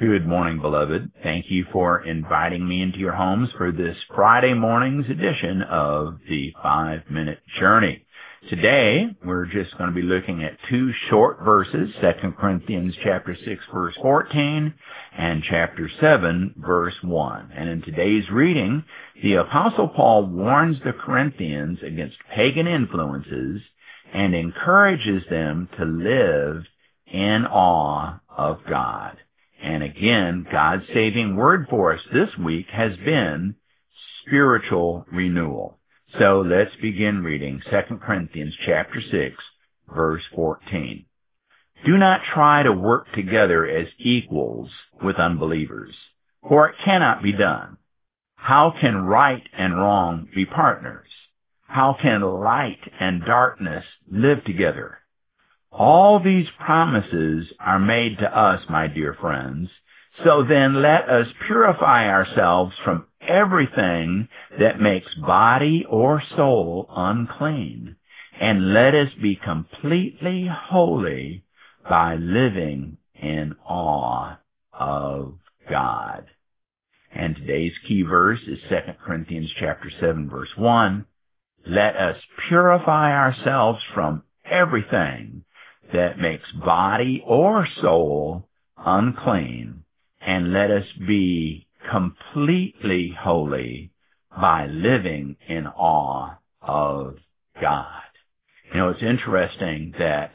Good morning, beloved. Thank you for inviting me into your homes for this Friday morning's edition of the 5-Minute Journey. Today, we're just going to be looking at two short verses, 2 Corinthians chapter 6, verse 14, and chapter 7, verse 1. And in today's reading, the Apostle Paul warns the Corinthians against pagan influences and encourages them to live in awe of God. And again, God's saving word for us this week has been spiritual renewal. So let's begin reading 2 Corinthians chapter 6, verse 14. Do not try to work together as equals with unbelievers, for it cannot be done. How can right and wrong be partners? How can light and darkness live together? All these promises are made to us, my dear friends. So then let us purify ourselves from everything that makes body or soul unclean, and let us be completely holy by living in awe of God. And today's key verse is 2 Corinthians chapter 7, verse 1. Let us purify ourselves from everything that makes body or soul unclean, and let us be completely holy by living in awe of God. You know, it's interesting that,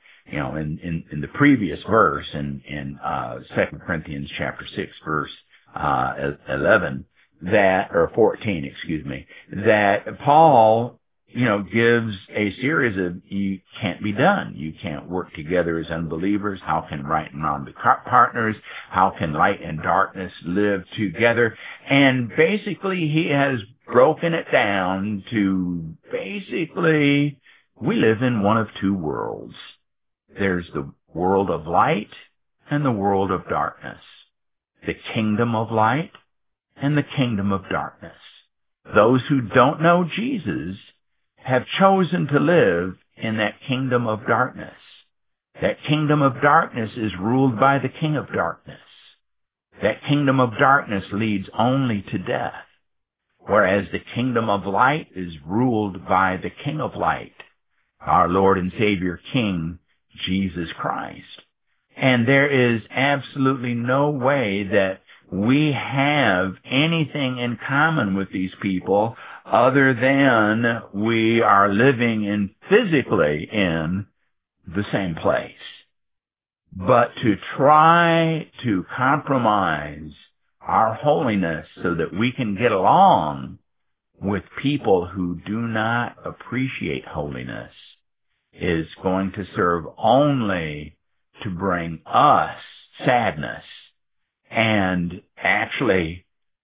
in the previous verse, in 2 Corinthians chapter 6, verse 11, or 14, that Paul gives a series of, you can't be done. You can't work together as unbelievers. How can right and wrong be partners? How can light and darkness live together? And basically, he has broken it down to we live in one of two worlds. There's the world of light and the world of darkness. The kingdom of light and the kingdom of darkness. Those who don't know Jesus have chosen to live in that kingdom of darkness. That kingdom of darkness is ruled by the king of darkness. That kingdom of darkness leads only to death, whereas the kingdom of light is ruled by the King of light, our Lord and Savior King, Jesus Christ. And there is absolutely no way that we have anything in common with these people other than we are living physically in the same place. But to try to compromise our holiness so that we can get along with people who do not appreciate holiness is going to serve only to bring us sadness and actually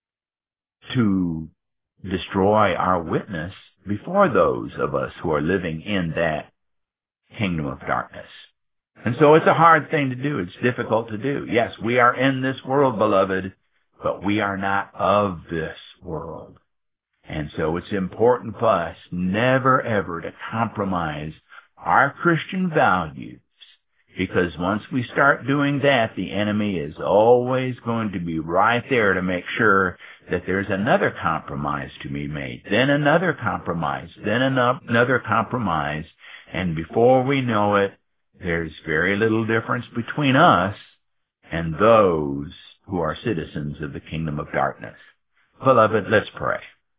to destroy our witness before those of us who are living in that kingdom of darkness. And so it's a hard thing to do. It's difficult to do. Yes, we are in this world, beloved, but we are not of this world. And so it's important for us never ever to compromise our Christian values, because once we start doing that, the enemy is always going to be right there to make sure that there's another compromise to be made, then another compromise, then another compromise, and before we know it, there's very little difference between us and those who are citizens of the kingdom of darkness. Beloved, let's pray.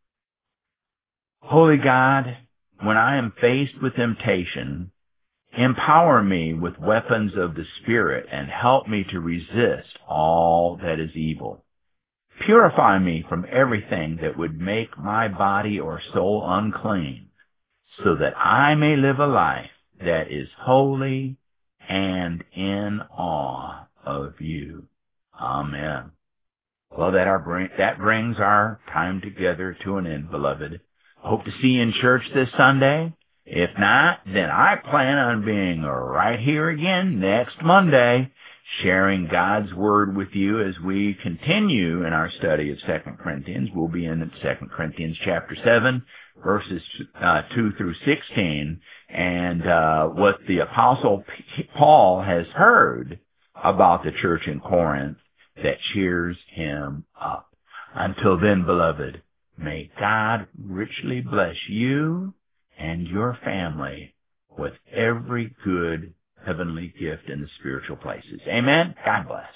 Holy God, when I am faced with temptation, empower me with weapons of the Spirit and help me to resist all that is evil. Purify me from everything that would make my body or soul unclean, so that I may live a life that is holy and in awe of you. Amen. Well, that brings our time together to an end, beloved. Hope to see you in church this Sunday. If not, then I plan on being right here again next Monday, sharing God's Word with you as we continue in our study of 2 Corinthians. We'll be in 2 Corinthians chapter 7, verses 2 through 16, and what the Apostle Paul has heard about the church in Corinth that cheers him up. Until then, beloved, may God richly bless you and your family with every good heavenly gift in the spiritual places. Amen. God bless.